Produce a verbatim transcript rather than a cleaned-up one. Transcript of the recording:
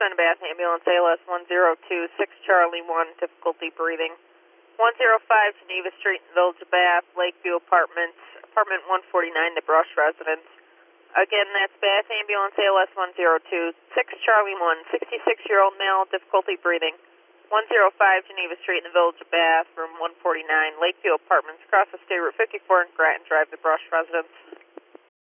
trying to Bath ambulance, A L S one zero two six Charlie one, difficulty breathing. one zero five Geneva Street in Village of Bath, Lakeview Apartments, apartment one forty-nine, the Brush residence. Again, that's Bath ambulance, A L S one zero two six Charlie one, sixty-six-year-old male, difficulty breathing. one zero five Geneva Street in the Village of Bath, room one forty-nine, Lakeview Apartments, across the State Route fifty-four and Grattan Drive, the Brush residence.